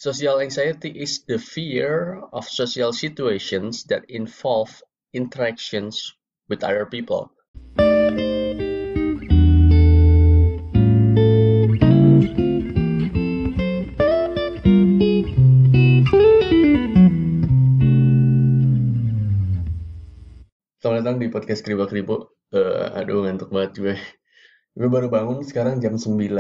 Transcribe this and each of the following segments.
Social anxiety is the fear of social situations that involve interactions with other people. Selamat datang di podcast Kribo-Kribo. Aduh, ngantuk banget gue. Gue baru bangun sekarang jam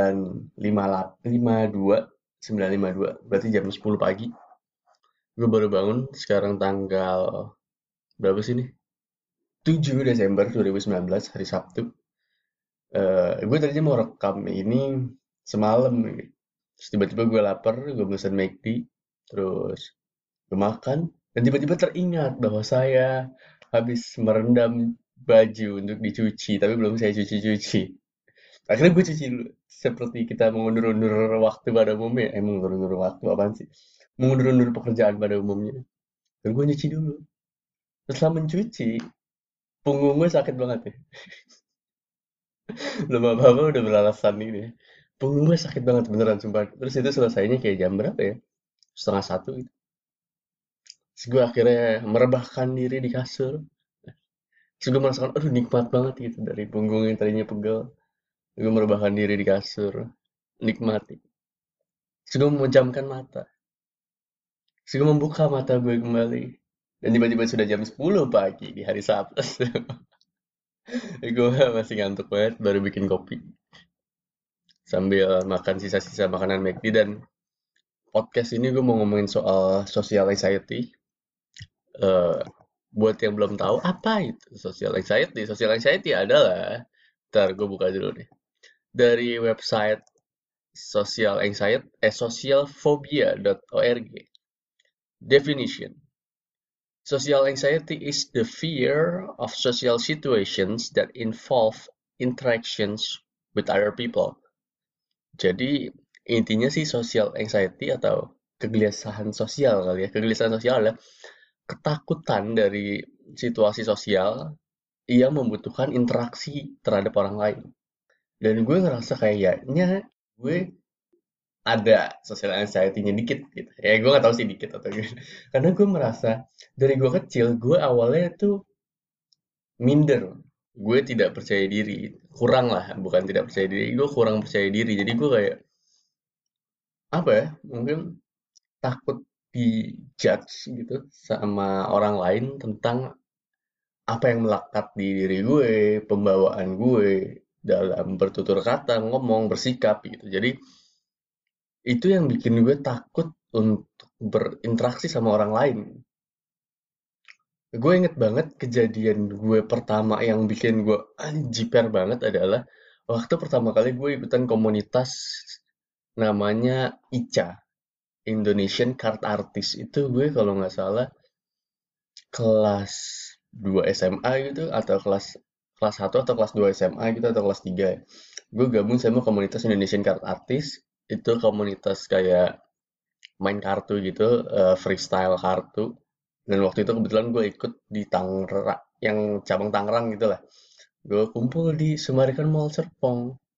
9.52. Berarti jam 10 pagi. Gue baru bangun sekarang tanggal berapa sih nih? 7 Desember 2019, hari Sabtu. Gue tadinya mau rekam ini semalam ini. Terus tiba-tiba gue lapar, gue pesan McD, terus gue makan, dan tiba-tiba teringat bahwa saya habis merendam baju untuk dicuci, tapi belum saya cuci-cuci. Akhirnya gue cuci dulu. Seperti kita mengundur-undur waktu pada umumnya. Mengundur-undur waktu apaan sih? Mengundur-undur pekerjaan pada umumnya. Dan gue nyuci dulu. Setelah mencuci, punggung gue sakit banget ya. Belum apa-apa udah beralasan ini. Punggung gue sakit banget beneran sumpah. Terus itu selesainya kayak jam berapa ya? Setengah satu gitu. Terus gue akhirnya merebahkan diri di kasur. Terus gue merasakan, aduh nikmat banget gitu. Dari punggung yang tadinya pegel. Gue merebahkan diri di kasur. Nikmati. Terus gue memejamkan mata. Terus gue membuka mata gue kembali. Dan tiba-tiba sudah jam 10 pagi di hari Sabtu. Gue masih ngantuk banget, baru bikin kopi. Sambil makan sisa-sisa makanan McD. Dan podcast ini gue mau ngomongin soal social anxiety. Eh, buat yang belum tahu, apa itu social anxiety? Social anxiety adalah, ntar gue buka dulu nih. Dari website social anxiety, socialphobia.org. Definition. Social anxiety is the fear of social situations that involve interactions with other people. Jadi intinya sih social anxiety atau kegelisahan sosial kali ya. Kegelisahan sosial adalah ketakutan dari situasi sosial yang membutuhkan interaksi terhadap orang lain. Dan gue ngerasa kayaknya gue ada social anxiety-nya dikit gitu. Ya gue gak tahu sih dikit atau gimana. Karena gue merasa dari gue kecil, gue awalnya tuh minder. Gue tidak percaya diri. Kurang lah, bukan tidak percaya diri. Gue kurang percaya diri. Jadi gue kayak, apa ya, mungkin takut dijudge gitu sama orang lain tentang apa yang melekat di diri gue, pembawaan gue dalam bertutur kata, ngomong, bersikap gitu. Jadi itu yang bikin gue takut untuk berinteraksi sama orang lain. Gue inget banget kejadian gue pertama yang bikin gue jiper banget adalah waktu pertama kali gue ikutan komunitas namanya ICA, Indonesian Card Artist. Itu gue kalau nggak salah kelas 2 SMA gitu atau kelas kelas 1 atau kelas 2 SMA gitu atau kelas 3 ya. Gue gabung sama komunitas Indonesian Card Artist. Itu komunitas kayak main kartu gitu, freestyle kartu. Dan waktu itu kebetulan gue ikut di Tangerang, yang cabang Tangerang gitu lah. Gue kumpul di Sumarikan Mall Serpong.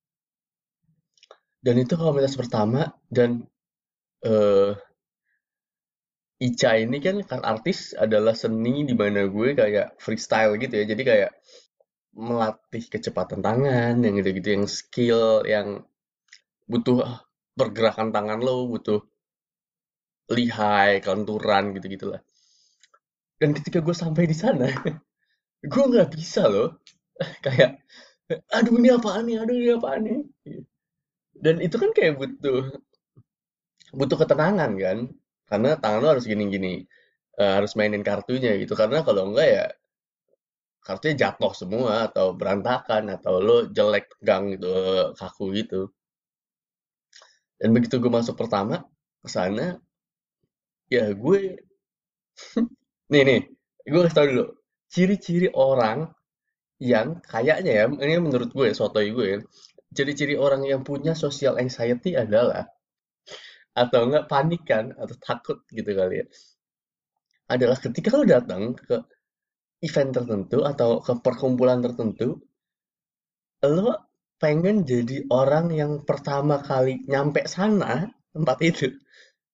Dan itu komunitas pertama, dan eh Ica ini kan artis adalah seni di mana gue kayak freestyle gitu ya. Jadi kayak melatih kecepatan tangan, yang gitu-gitu, yang skill, yang butuh pergerakan tangan lo, butuh lihai, kelenturan gitu-gitulah. Dan ketika gue sampai di sana, gue nggak bisa loh. Kayak, aduh ini apaan nih, aduh ini apaan nih. Dan itu kan kayak butuh butuh ketenangan kan, karena tangan lo harus gini-gini, harus mainin kartunya gitu. Karena kalau enggak ya kartunya jatuh semua atau berantakan atau lo jelek pegang gitu, kaku gitu. Dan begitu gue masuk pertama ke sana, ya gue nih gue kasih tau dulu ciri-ciri orang yang kayaknya ya, ini menurut gue, sotoy gue ya, ciri-ciri orang yang punya social anxiety adalah, atau enggak panik kan, atau takut gitu kali ya, adalah ketika lo datang ke event tertentu atau ke perkumpulan tertentu, lo pengen jadi orang yang pertama kali nyampe sana, tempat itu,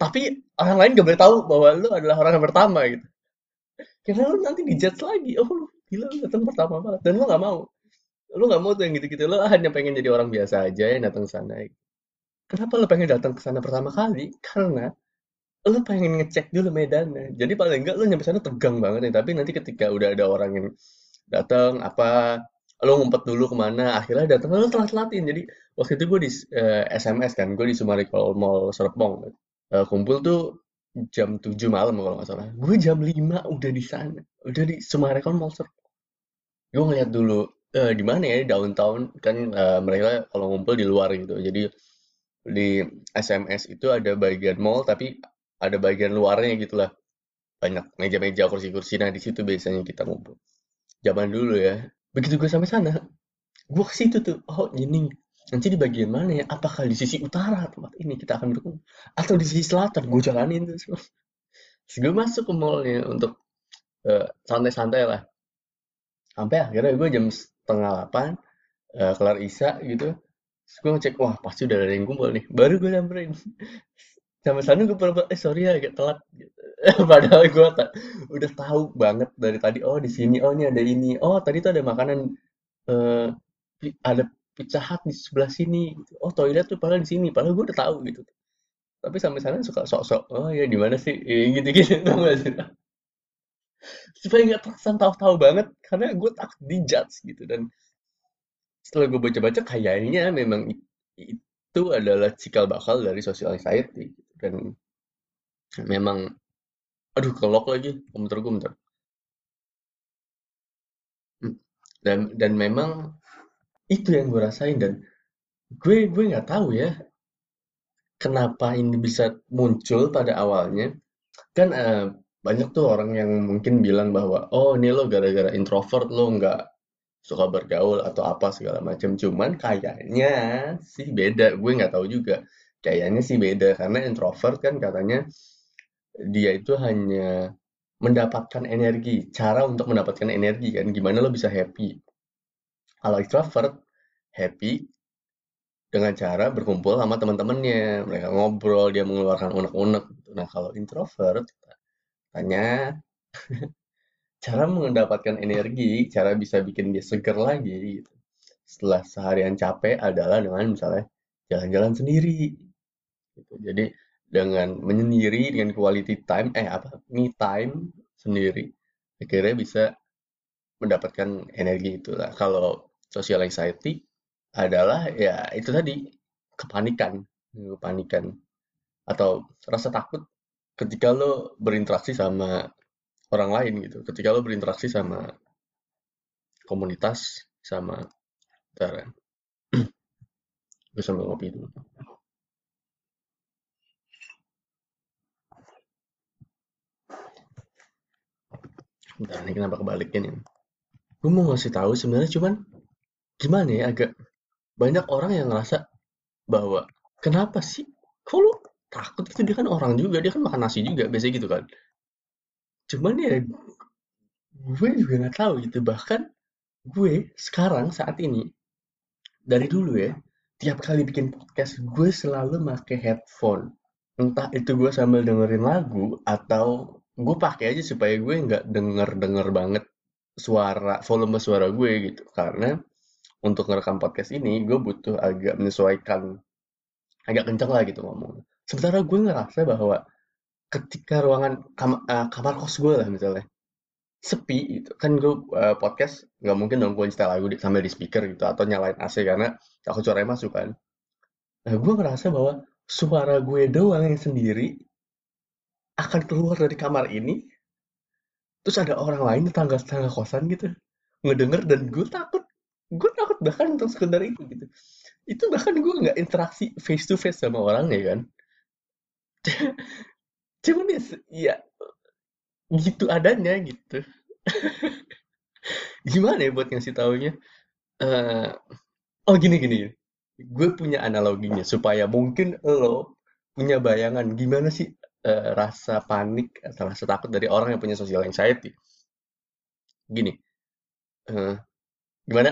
Tapi orang lain gak boleh tahu bahwa lu adalah orang yang pertama gitu. Karena lu nanti dijudge lagi. Oh, lu gila lu datang pertama banget. Dan lu gak mau. Lu gak mau tuh yang gitu-gitu. Lu hanya pengen jadi orang biasa aja yang datang ke sana. Kenapa lu pengen datang ke sana pertama kali? Karena lu pengen ngecek dulu medannya. Jadi paling enggak lu nyampe sana tegang banget nih. Tapi nanti ketika udah ada orang yang datang, apa, lu ngumpet dulu kemana, akhirnya datang, lu telat-telatin. Jadi waktu itu gue di SMS kan, gue di Sumarekon Mall Serpong. Kumpul tuh jam 7 malam kalau nggak salah. Gue jam 5 udah di sana. Udah di Sumarekon Mall Serpong. Gue ngeliat dulu, di mana ya, di downtown. Kan mereka kalau ngumpul di luar gitu. Jadi di SMS itu ada bagian mall, tapi ada bagian luarnya gitu lah. Banyak meja-meja, kursi-kursi. Nah, di situ biasanya kita ngumpul. Zaman dulu ya. Begitu gue sampai sana, gue ke situ tuh. Oh, ini. Nanti di bagian mana ya? Apakah di sisi utara tempat ini kita akan berkumpul? Atau di sisi selatan? Gue jalanin tuh. Terus gue masuk ke mallnya untuk santai-santai lah. Sampai akhirnya gue jam setengah 8, kelar isya gitu. Terus gue ngecek, wah pasti udah ada yang kumpul nih. Baru gue nyamperin. Sampai sana gue pura-pura, sorry ya agak telat. Gitu. Padahal gue udah tahu banget dari tadi, oh di sini, oh ini ada ini. Oh tadi tuh ada makanan, eh, ada Pizza Hut di sebelah sini. Gitu. Oh toilet tuh padahal di sini. Padahal gue udah tahu gitu. Tapi sampai sana suka sok-sok, oh ya di mana sih? Gitu-gitu. Tau gak sih? Supaya nggak terkesan tahu-tahu banget, karena gue takut dijudge gitu. Dan setelah gue baca-baca, kayaknya memang itu adalah cikal bakal dari social anxiety. Gitu. Dan memang, aduh kelok lagi, komputer gue bentar. Hmm. Dan memang itu yang gue rasain. Dan gue nggak tahu ya kenapa ini bisa muncul pada awalnya. Kan banyak tuh orang yang mungkin bilang bahwa oh ini lo gara-gara introvert, lo nggak suka bergaul atau apa segala macam. Cuman kayaknya sih beda. Gue nggak tahu juga. Kayaknya sih beda karena introvert kan katanya dia itu hanya mendapatkan energi, cara untuk mendapatkan energi kan. Gimana lo bisa happy? Kalau extrovert happy dengan cara berkumpul sama teman-temannya. Mereka ngobrol, dia mengeluarkan unek-unek. Nah, kalau introvert, tanya cara mendapatkan energi, cara bisa bikin dia seger lagi gitu. Setelah seharian capek adalah dengan misalnya jalan-jalan sendiri gitu. Jadi dengan menyendiri, dengan quality time, me time sendiri, akhirnya bisa mendapatkan energi itu. Lah. Kalau social anxiety adalah ya itu tadi kepanikan, kepanikan atau rasa takut ketika lo berinteraksi sama orang lain gitu. Ketika lo berinteraksi sama komunitas, sama bentar, gue sambil ngopi dulu. Bentar nih kenapa kebalik ini. Gue mau ngasih tahu sebenarnya cuman gimana ya agak banyak orang yang ngerasa bahwa kenapa sih kok lu takut gitu dia kan orang juga dia kan makan nasi juga biasanya gitu kan. Cuman ya gue juga nggak tahu gitu bahkan gue sekarang saat ini dari dulu ya tiap kali bikin podcast gue selalu pakai headphone entah itu gue sambil dengerin lagu atau gue pakai aja supaya gue nggak denger denger banget volume suara gue gitu karena untuk ngerekam podcast ini gue butuh agak menyesuaikan agak kenceng lah gitu ngomong. Sementara gue ngerasa bahwa ketika kamar kos gue lah misalnya sepi gitu kan gue podcast nggak mungkin dong gue nyetel lagu sambil di speaker gitu atau nyalain AC karena takut suaranya masuk kan. Nah gue ngerasa bahwa suara gue doang yang sendiri akan keluar dari kamar ini terus ada orang lain tetangga-tetangga kosan gitu ngedenger dan gue takut bahkan untuk sekedar itu bahkan gue nggak interaksi face to face sama orang ya kan cuman ya, ya gitu adanya gitu gimana ya buat ngasih taunya eh oh gini gini gini. Gue punya analoginya supaya mungkin lo punya bayangan gimana sih rasa panik atau rasa takut dari orang yang punya social anxiety gini eh gimana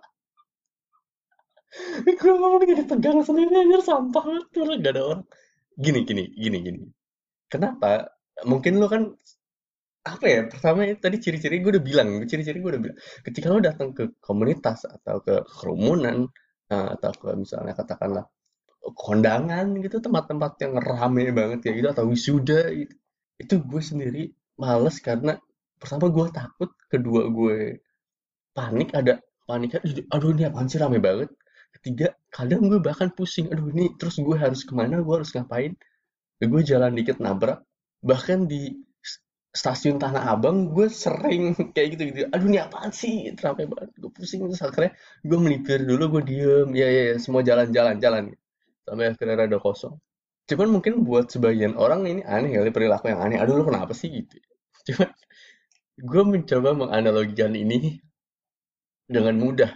gue ngomong jadi tegang sendiri anjir sampah banget tuh gak ada orang Gini. Kenapa? Mungkin lo kan apa ya? Pertama ya, tadi ciri-ciri gue udah bilang, ciri-ciri gue udah bilang. Ketika lo datang ke komunitas atau ke kerumunan atau ke misalnya katakanlah kondangan gitu, tempat-tempat yang rame banget kayak gitu atau wisuda gitu. Itu gue sendiri males karena pertama gue takut, kedua gue panik, ada panik, aduh ini apaan sih rame banget. Ketiga, kadang gue bahkan pusing, aduh ini terus gue harus kemana, gue harus ngapain. Gue jalan dikit nabrak, bahkan di stasiun Tanah Abang gue sering kayak gitu-gitu. Aduh ini apaan sih, rame banget, gue pusing. Terus akhirnya gue melipir dulu, gue diem, ya, semua jalan-jalan sampai akhirnya rada kosong. Cuman mungkin buat sebagian orang ini aneh kali, perilaku yang aneh. Aduh lu kenapa sih gitu. Cuman gue mencoba menganalogikan ini dengan mudah.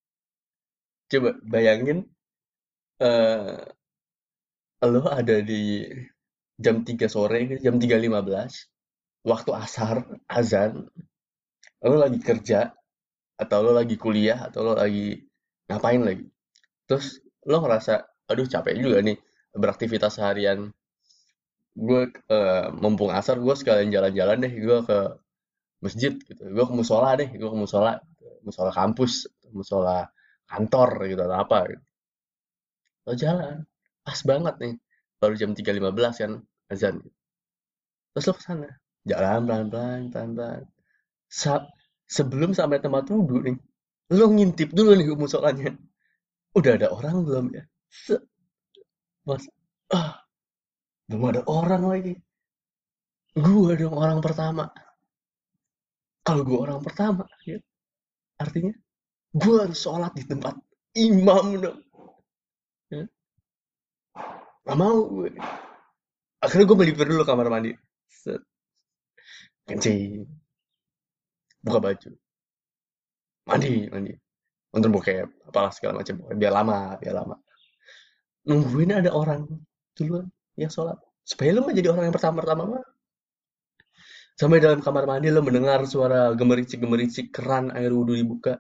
Coba bayangin eh lo ada di jam 3 sore, jam 3.15, waktu asar, azan, lo lagi kerja, atau lo lagi kuliah, atau lo lagi ngapain lagi. Terus lo ngerasa, aduh capek juga nih beraktivitas seharian. Gue mumpung asar, gue sekalian jalan-jalan deh, gue ke masjid gitu. Gue ke musola deh, gue ke musola, musola kampus, musola kantor gitu atau apa gitu. Lo jalan, pas banget nih. Baru jam 3.15 kan azan. Terus lo kesana, jalan pelan-pelan, pelan-pelan. Sebelum sampai tempat wudhu nih, lo ngintip dulu nih ke musolanya. Udah ada orang belum ya? Mas, ah, belum ada orang lagi. Gua dong orang pertama. Kalau gua orang pertama, ya, artinya gua harus sholat di tempat imam dong. Ya. Gak mau gue. Akhirnya gue melipir dulu kamar mandi. Set, kencing, buka baju, mandi. Untuk bokep, apalah segala macam. Biar lama. Nungguin ada orang duluan yang sholat. Supaya lu gak jadi orang yang pertama-tama mah. Sampai dalam kamar mandi lo mendengar suara gemericik-gemericik keran air wudhu dibuka.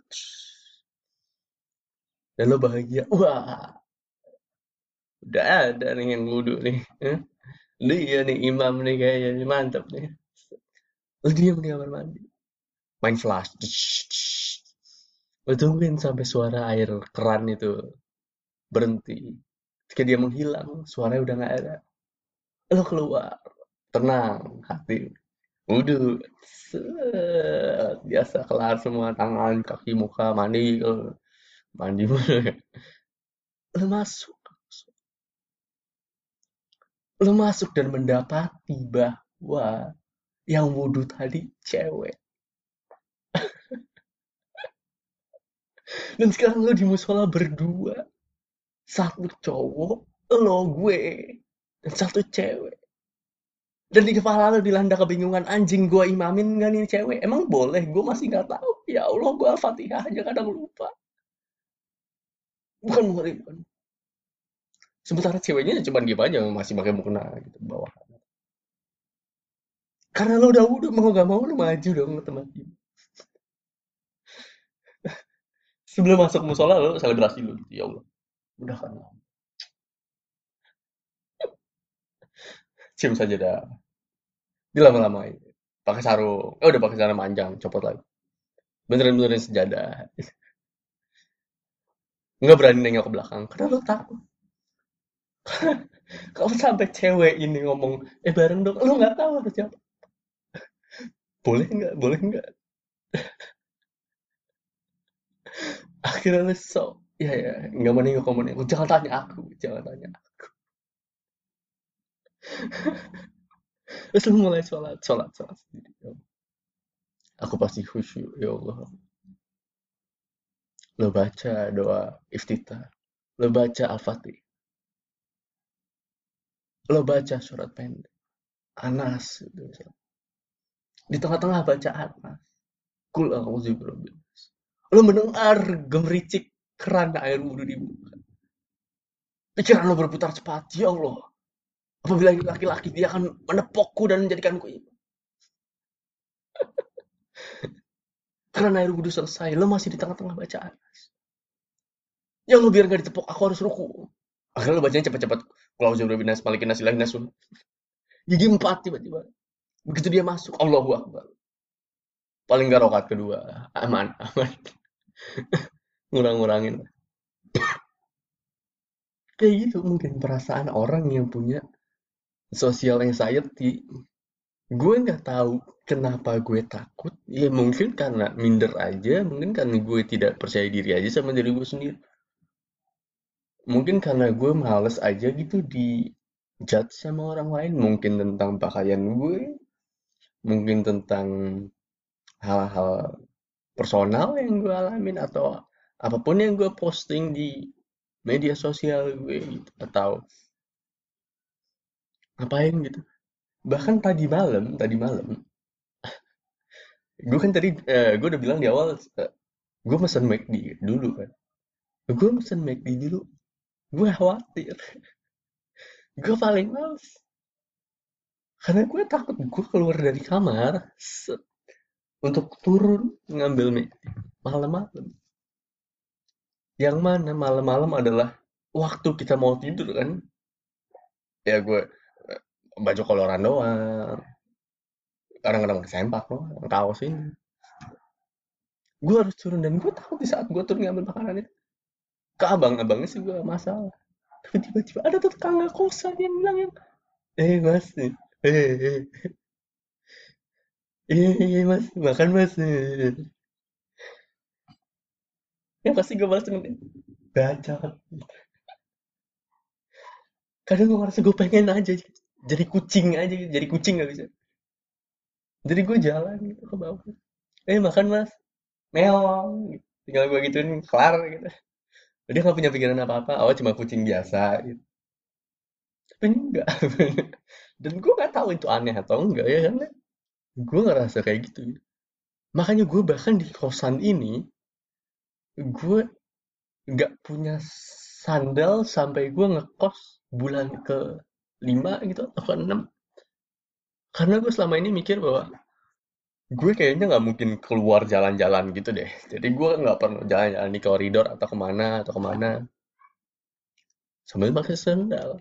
Dan lo bahagia. Wah, udah ada nih yang wudhu nih. Eh? Dia nih imam nih kayaknya nih, mantap nih. Lo diam di kamar mandi. Main flash. Lo tungguin sampai suara air keran itu berhenti. Ketika dia menghilang, suaranya udah nggak ada. Lo keluar. Tenang hati. Wudhu. Biasa kelar semua tangan, kaki, muka, mandi. Mandi mulu. Lo masuk. Lo masuk dan mendapati bahwa yang wudhu tadi cewek. Dan sekarang lo di musola berdua. Satu cowok, lo gue. Dan satu cewek. Dan di kepala lo dilanda kebingungan, anjing gue imamin gak nih cewek? Emang boleh? Gue masih gak tahu. Ya Allah, gue Al-Fatihah aja kadang lupa. Bukan muhrim kan. Sementara ceweknya cuma diem aja masih pakai mukena gitu bawah. Karena lo udah mau gak mau lo maju dong ke tempat ini. Sebelum masuk musola lo selebrasi dulu gitu. Ya Allah, udah kan. Cium saja dah. Dilama-lamain. Pakai sarung. Udah pakai celana panjang, copot lagi. Benerin-benerin sejadah. Nggak berani nengok ke belakang. Karena lo takut. Kalau sampai cewek ini ngomong, bareng dong. Lo nggak tahu harus siapa. Boleh nggak? Boleh nggak? Akhirnya lo sok. Ya, nggak mau nengok, ngomong nengok. Jangan tanya aku. Jangan tanya. Terus lo mulai sholat sendiri. Aku pasti khusyuk. Ya Allah. Lo baca doa iftitah. Lo baca Al-Fatih. Lo baca surat pendek. Anas. Gitu. Di tengah-tengah bacaan. Kul a'udzu birabbil nas. Lo mendengar gemericik keran air wudhu di muka. Pikiran lo berputar cepat. Ya Allah. Apabila ini laki-laki, dia akan menepokku dan menjadikanku imam. Karena air wudhu selesai. Lo masih di tengah-tengah bacaan. Ya Allah biar gak ditepok. Aku harus ruku. Akhirnya lo bacanya cepet-cepet. Klauzubillahiminasyaitonirrajim, malikin nasi lahin nasun. Gigi empat tiba-tiba. Begitu dia masuk, Allahu Akbar. Paling gak rokat kedua. Aman, aman. Ngurang-ngurangin. Kayak gitu mungkin perasaan orang yang punya social anxiety. Gue nggak tahu kenapa gue takut. Ya mungkin karena minder aja, mungkin karena gue tidak percaya diri aja sama diri gue sendiri. Mungkin karena gue males aja gitu di judge sama orang lain, mungkin tentang pakaian gue, mungkin tentang hal-hal personal yang gue alamin atau apapun yang gue posting di media sosial gue gitu. Atau ngapain gitu. Bahkan tadi malam, gue kan tadi gue udah bilang di awal gue mesen McD dulu kan. Gue mesen McD dulu, gue khawatir, gue paling males. Karena gue takut gue keluar dari kamar untuk turun ngambil McD malam-malam. Yang mana malam-malam adalah waktu kita mau tidur kan. Ya gue baju koloran doang, kadang-kadang pakai sempak doang, kaos ini. Gue harus turun dan gue takut di saat gue turun ngambil makanan itu. Ke abang-abangnya sih gue gak masalah. Tapi tiba-tiba ada tetangga kosan yang bilang yang, mas, mas, makan mas. Yang pasti gue balas dengan, gacor. Kadang gue ngerasa gue pengen aja jadi kucing aja, jadi kucing gak bisa. Jadi gue jalan gitu ke bawah. Makan mas, meong. Tinggal gue gituin, kelar gitu. Dia gak punya pikiran apa-apa, oh cuma kucing biasa gitu. Tapi enggak. Dan gue gak tahu itu aneh atau enggak ya kan. Gue ngerasa kayak gitu. Makanya gue bahkan di kosan ini, gue nggak punya sandal sampai gue ngekos bulan ke 5 gitu atau ke 6. Karena gue selama ini mikir bahwa gue kayaknya nggak mungkin keluar jalan-jalan gitu deh. Jadi gue nggak pernah jalan-jalan di koridor atau kemana sambil pakai sandal.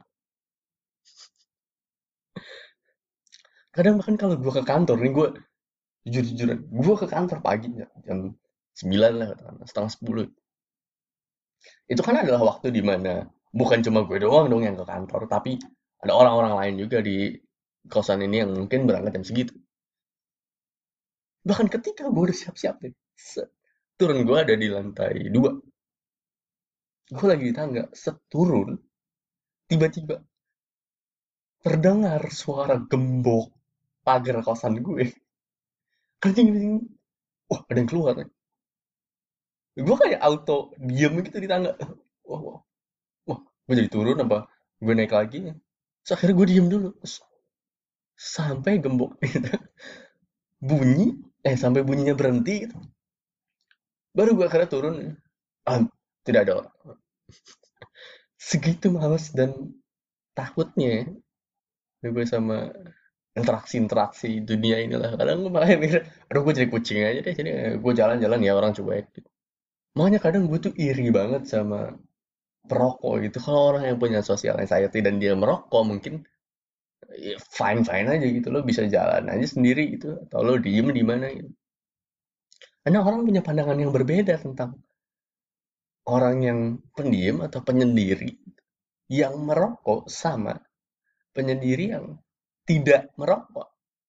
Kadang bahkan kalau gue ke kantor nih, gue jujur-jujuran, gue ke kantor pagi ya, jam 9 lah, setengah 10. Itu kan adalah waktu di mana bukan cuma gue doang dong yang ke kantor, tapi ada orang-orang lain juga di kosan ini yang mungkin berangkat jam segitu. Bahkan ketika gue udah siap-siap nih, turun gue ada di lantai 2. Gue lagi di tangga, seturun, tiba-tiba terdengar suara gembok pagar kosan gue. Kencing-kencing. Wah, ada yang keluar nih. Gue kayak auto diem gitu di tangga. Wah, wah, wah. Gue jadi turun apa? Gue naik lagi. Terus akhirnya gue diem dulu. Sampai gembok itu bunyi, sampai bunyinya berhenti gitu. Baru gue akhirnya turun. Ah, tidak ada orang. Segitu males dan takutnya gue sama interaksi-interaksi dunia inilah. Kadang gue malah mikir, aduh gue jadi kucing aja deh. Jadi gue jalan-jalan ya orang cuek gitu. Makanya kadang gue tuh iri banget sama perokok gitu. Kalau orang yang punya social anxiety dan dia merokok mungkin ya fine-fine aja gitu. Lo bisa jalan aja sendiri gitu. Atau lo diem di mana gitu. Karena orang punya pandangan yang berbeda tentang orang yang pendiam atau penyendiri yang merokok sama penyendiri yang tidak merokok.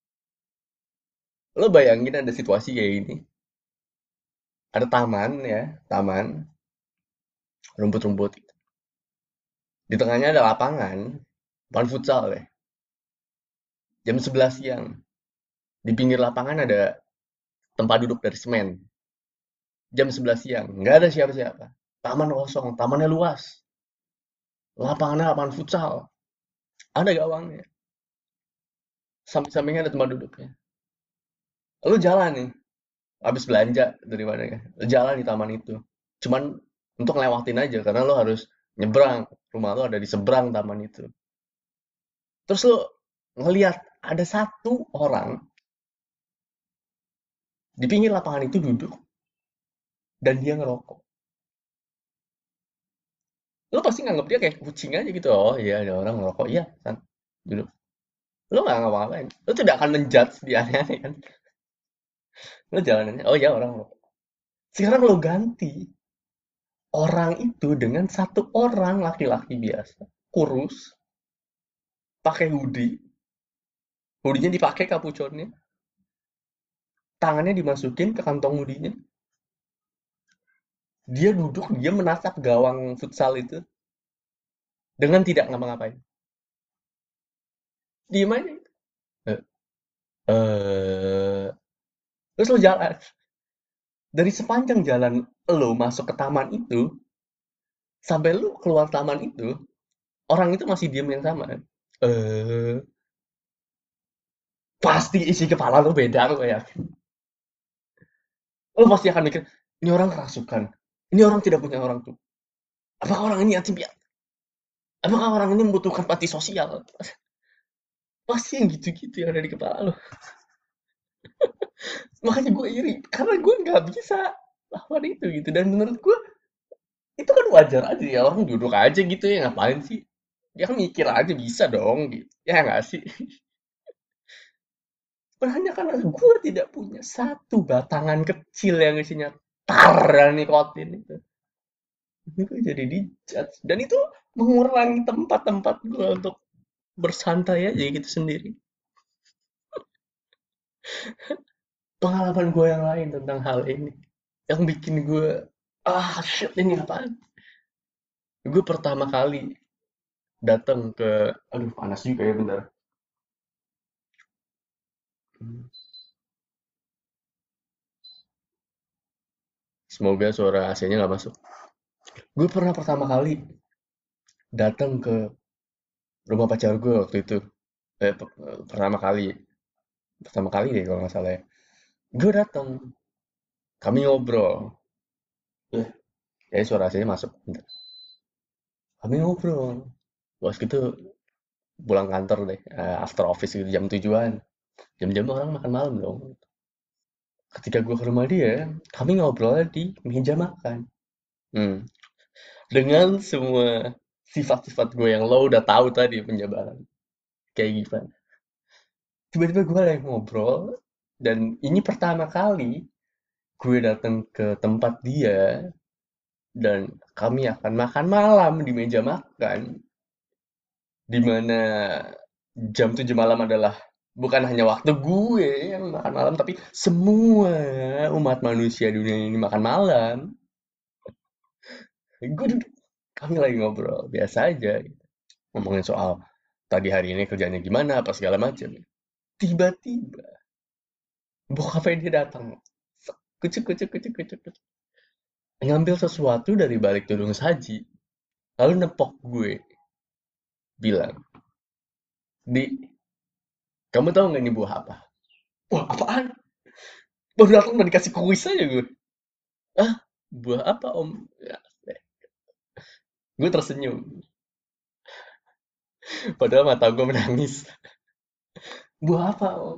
Lo bayangin ada situasi kayak gini. Ada taman ya, taman, rumput-rumput. Di tengahnya ada lapangan, lapangan futsal ya. Jam 11 siang. Di pinggir lapangan ada tempat duduk dari semen. Jam 11 siang, nggak ada siapa-siapa. Taman kosong, tamannya luas. Lapangannya lapangan futsal. Ada gawangnya. Samping-sampingnya ada tempat duduknya. Lo jalan nih, habis belanja dari mana ya. Lo jalan di taman itu. Cuman untuk ngelewatin aja, karena lo harus nyebrang. Rumah lo ada di seberang taman itu. Terus lo ngelihat ada satu orang di pinggir lapangan itu duduk dan dia ngerokok. Lo pasti nganggap dia kayak kucing aja gitu. Oh iya ada orang ngerokok. Iya kan. Dulu. Lo nggak ngapa-ngapain. Lo tidak akan menjudge dia aneh-aneh kan. Lo jalanannya. Oh iya orang ngerokok. Sekarang lo ganti orang itu dengan satu orang laki-laki biasa. Kurus. Pakai hoodie. Hoodie-nya dipakai kapuconnya. Tangannya dimasukin ke kantong hoodie-nya. Dia duduk, dia menatap gawang futsal itu dengan tidak ngapa-ngapain. Diem aja. Eh, terus lo jalan. Dari sepanjang jalan lo masuk ke taman itu, sampai lu keluar taman itu, orang itu masih diem yang sama. Eh, pasti isi kepala lo beda, lo ya. Lo pasti akan mikir, ini orang kerasukan. Ini orang tidak punya orang tuh. Apakah orang ini yatim piatu? Apakah orang ini membutuhkan panti sosial? Pasti yang gitu-gitu yang ada di kepala lo. Makanya gue iri, karena gue nggak bisa lawan itu gitu. Dan menurut gue, itu kan wajar aja ya, orang duduk aja gitu ya, ngapain sih? Dia kan mikir aja bisa dong gitu. Ya nggak sih? Hanya karena gue tidak punya satu batangan kecil yang isinya tar dan nikotin itu. Gue jadi dijudge. Dan itu mengurangi tempat-tempat gue untuk bersantai aja gitu sendiri. Pengalaman gue yang lain tentang hal ini. Yang bikin gue, shit ini apaan? Gue pertama kali datang ke, aduh panas juga ya bentar. Semoga suara AC-nya nggak masuk. Gue pernah pertama kali datang ke rumah pacar gue waktu itu. Pertama kali. Pertama kali deh kalau nggak salah ya. Gue datang. Kami ngobrol. Ya suara AC-nya masuk. Bentar. Kami ngobrol. Bos gitu pulang kantor deh. After office gitu jam tujuan. Jam-jam orang makan malam dong. Ketika gue ke rumah dia, kami ngobrol di meja makan. Hmm. Dengan semua sifat-sifat gue yang lo udah tahu tadi penjabaran. Kayak gimana. Tiba-tiba gue lagi ngobrol. Dan ini pertama kali gue datang ke tempat dia. Dan kami akan makan malam di meja makan. Di mana jam 7 malam adalah bukan hanya waktu gue yang makan malam, tapi semua umat manusia di dunia ini makan malam. Gue duduk, kami lagi ngobrol, biasa aja. Ngomongin soal tadi hari ini kerjanya gimana, apa segala macam. Tiba-tiba, bokapnya dia datang. Kucuk, kucuk, kucuk, kucuk, kucuk. Ngambil sesuatu dari balik tudung saji. Lalu nepok gue. Bilang, Di, kamu tahu nggak ini buah apa? Wah, apaan? Baru datang udah dikasih kuis aja gue. Ah, buah apa om? Ya, gue tersenyum. Padahal mata gue menangis. Buah apa om?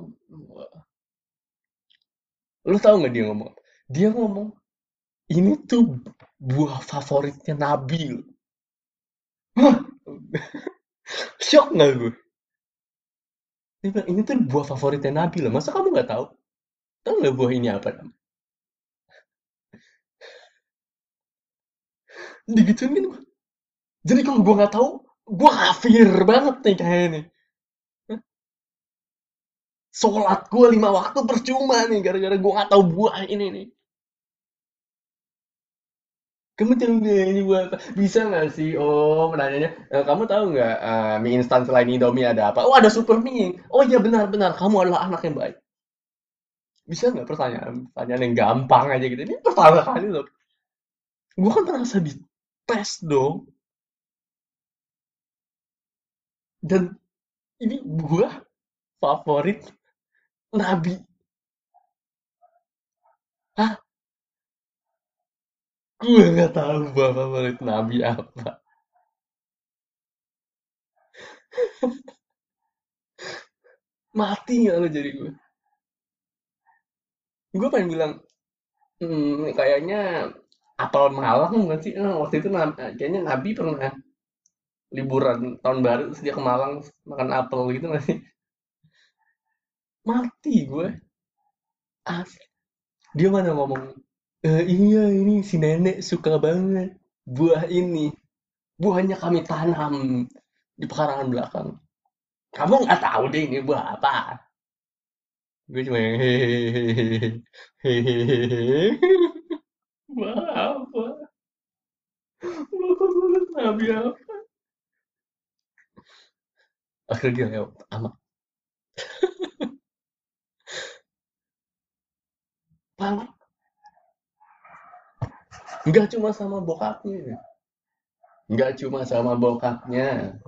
Lu tahu nggak dia ngomong? Dia ngomong, ini tuh buah favoritnya Nabi. Hah? Shock nggak gue? Dia bilang, ini tuh buah favoritnya Nabi loh. Masa kamu nggak tahu? Tahu nggak buah ini apa? Digituin kan gue. Jadi kalau gue nggak tahu, gue kafir banget nih kayaknya nih. Sholat gue 5 waktu percuma nih gara-gara gue nggak tahu buah ini nih. Kamu cemil ini buat bisa nggak sih? Oh, menanyanya, kamu tahu nggak mie instan selain Indomie ada apa? Oh, ada super mie. Oh iya benar-benar, kamu adalah anak yang baik. Bisa nggak pertanyaan yang gampang aja gitu? Ini pertama kali loh. Gue kan merasa dites dong. Dan ini buah favorit Nabi. Hah? Gue nggak tahu buah favorit Nabi apa. Mati nggak lo jadi gue? Gue pengen bilang, kayaknya apel Malang bukan sih? Waktu itu kayaknya Nabi pernah liburan tahun baru terus dia ke Malang makan apel gitu nggak sih? Mati gue. Asli. Dia mana ngomong, iya ini si nenek suka banget buah ini. Buahnya kami tanam di pekarangan belakang. Kamu nggak tahu deh ini buah apa. Gue cuma yang hehehe, hehehe. Buah apa? Buah nabi apa? Akhirnya dia lewat. Amak. Bang, nggak cuma sama bokapnya. Nggak cuma sama bokapnya.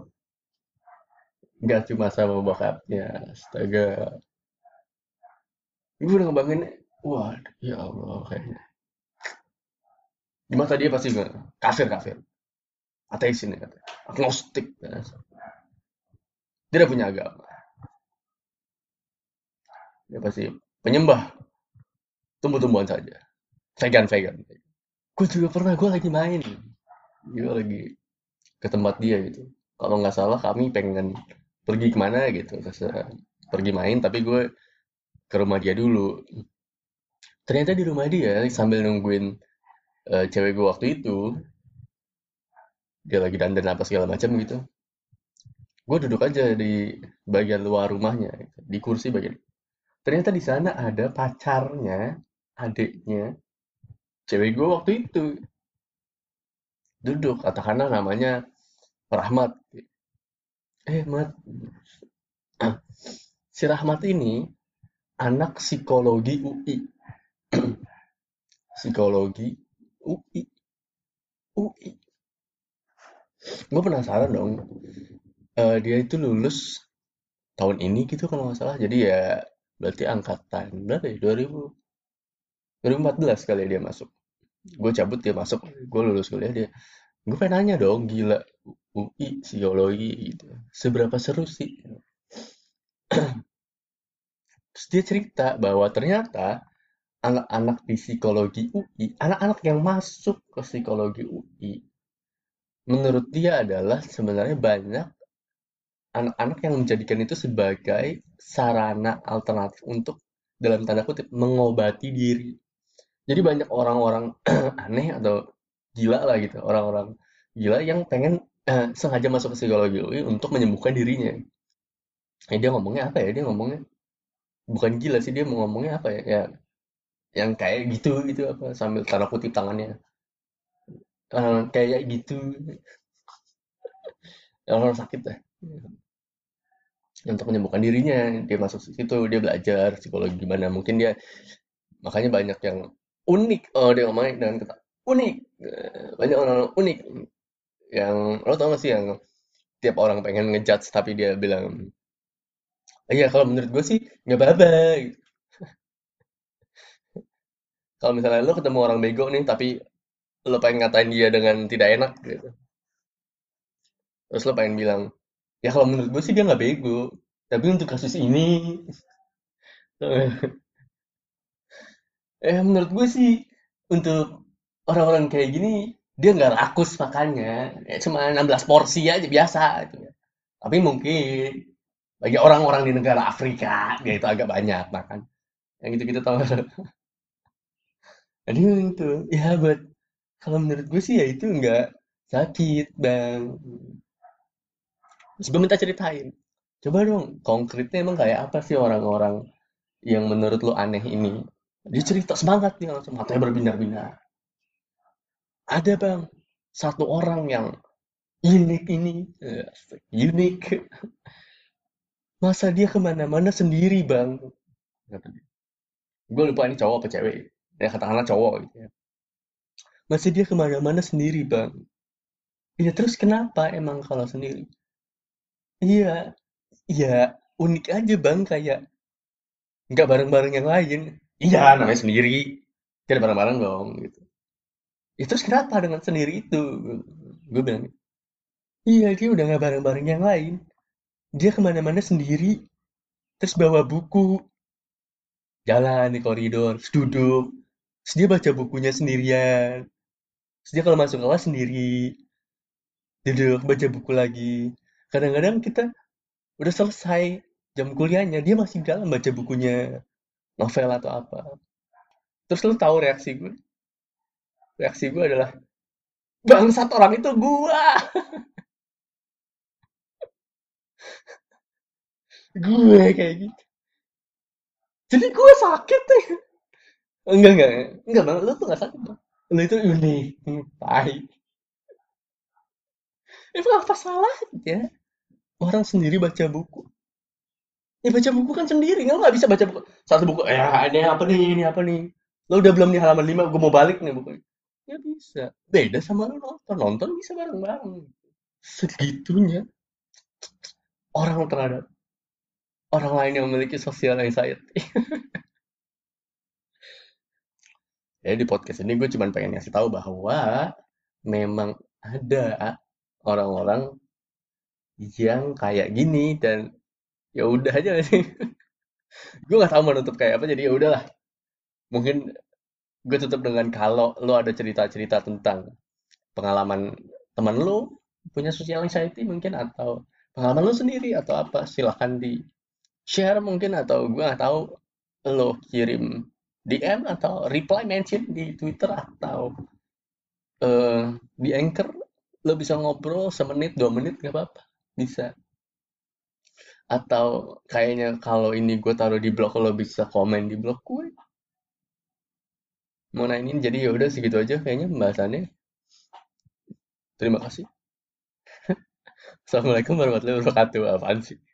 Nggak cuma sama bokapnya. Astaga. Gue udah ngebangin, wah, ya Allah, kayaknya. Di mata dia pasti gimana? Kafir, kafir. Ateis ini katanya. Agnostik. Dia udah punya agama. Dia pasti penyembah tumbuh-tumbuhan saja. Vegan, vegan. Gue juga pernah, gue lagi main. Gue lagi ke tempat dia gitu. Kalau nggak salah kami pengen pergi kemana gitu. Terus, pergi main, tapi gue ke rumah dia dulu. Ternyata di rumah dia sambil nungguin cewek gue waktu itu, dia lagi dandan apa segala macam gitu. Gue duduk aja di bagian luar rumahnya, gitu, di kursi bagian. Ternyata di sana ada pacarnya, adiknya, cewek gue waktu itu duduk. Katakanlah namanya Rahmat. Mat, si Rahmat ini anak psikologi UI, psikologi UI, UI. Gue penasaran dong. Dia itu lulus tahun ini gitu kalau nggak salah. Jadi ya berarti angkatan berapa ya? 2014 kali ya dia masuk. Gue cabut dia masuk, gue lulus kuliah dia. Gue pengen nanya dong, gila UI psikologi gitu. Seberapa seru sih? Terus dia cerita bahwa ternyata anak-anak di psikologi UI, anak-anak yang masuk ke psikologi UI, menurut dia adalah sebenarnya banyak anak-anak yang menjadikan itu sebagai sarana alternatif untuk dalam tanda kutip mengobati diri. Jadi banyak orang-orang aneh atau gila lah gitu, orang-orang gila yang pengen sengaja masuk ke psikologi UI untuk menyembuhkan dirinya. Dia ngomongnya apa ya? Dia ngomongnya bukan gila sih, dia mau ngomongnya apa ya? Ya yang kayak gitu gitu apa sambil tanda kutip tangannya. Kayak gitu, orang sakit lah. Untuk menyembuhkan dirinya, dia masuk situ, dia belajar psikologi gimana. Mungkin dia makanya banyak yang unik. Oh, dia ngomongnya dengan kata unik. Banyak orang unik yang lo tau gak sih yang tiap orang pengen ngejudge tapi dia bilang, iya kalau menurut gue sih nggak apa-apa gitu. Kalau misalnya lo ketemu orang bego nih tapi lo pengen ngatain dia dengan tidak enak gitu. Terus lo pengen bilang, ya kalau menurut gue sih dia nggak bego. Tapi untuk kasus ini, menurut gue sih untuk orang-orang kayak gini dia nggak rakus makannya. Ya, cuma 16 porsi aja biasa gitu. Tapi mungkin bagi orang-orang di negara Afrika dia itu agak banyak makan. Yang gitu-gitu tau gak? Jadi itu ya buat kalau menurut gue sih ya itu nggak sakit bang. Terus gue minta ceritain. Coba dong, konkretnya emang kayak apa sih orang-orang yang menurut lo aneh ini? Dia cerita semangat nih langsung matanya berbinar-binar. Ada bang, satu orang yang unik ini, unik. Masa dia kemana-mana sendiri bang? Gue lupa ini cowok apa cewek. Ya katakanlah cowok gitu ya. Masa dia kemana-mana sendiri bang? Iya terus kenapa emang kalau sendiri? Iya, iya unik aja bang kayak nggak bareng-bareng yang lain. Iya namanya sendiri. Jadi bareng-bareng dong gitu. Ya terus kenapa dengan sendiri itu? Gue bilang, iya dia udah nggak bareng-bareng yang lain. Dia kemana-mana sendiri. Terus bawa buku. Jalan di koridor. Terus duduk. Terus dia baca bukunya sendirian. Terus dia kalau masuk kelas sendiri, duduk baca buku lagi. Kadang-kadang kita udah selesai jam kuliahnya, dia masih di dalam baca bukunya, novel atau apa. Terus lu tahu reaksi gue? Reaksi gue adalah, bangsat orang itu gua! Gue kayak gitu. Jadi gue sakit deh. Enggak. Enggak, Bang. Lu tuh gak sakit, Bang. Lu itu unik. Tai. Emang apa salahnya? Orang sendiri baca buku. Ya baca buku kan sendiri. Lu gak bisa baca buku. Satu buku, ini apa nih, ini apa nih. Lu udah belum di halaman 5, gue mau balik nih bukunya. Ya bisa. Beda sama lu nonton. Nonton bisa bareng-bareng. Segitunya orang terhadap orang lain yang memiliki social anxiety. Jadi di podcast ini gue cuma pengen ngasih tahu bahwa memang ada orang-orang yang kayak gini dan ya udah aja sih. Gue nggak tahu mau nutup kayak apa jadi ya udahlah. Mungkin gue tutup dengan kalau lo ada cerita-cerita tentang pengalaman teman lo punya social anxiety mungkin atau pengalaman lo sendiri atau apa silahkan di share mungkin atau gue nggak tahu lo kirim DM atau reply mention di Twitter atau di Anchor lo bisa ngobrol semenit 2 menit gak apa-apa bisa atau kayaknya kalau ini gue taruh di blog lo bisa komen di blog gue mau nanyain jadi ya udah segitu aja kayaknya pembahasannya terima kasih assalamualaikum warahmatullahi wabarakatuh apaan sih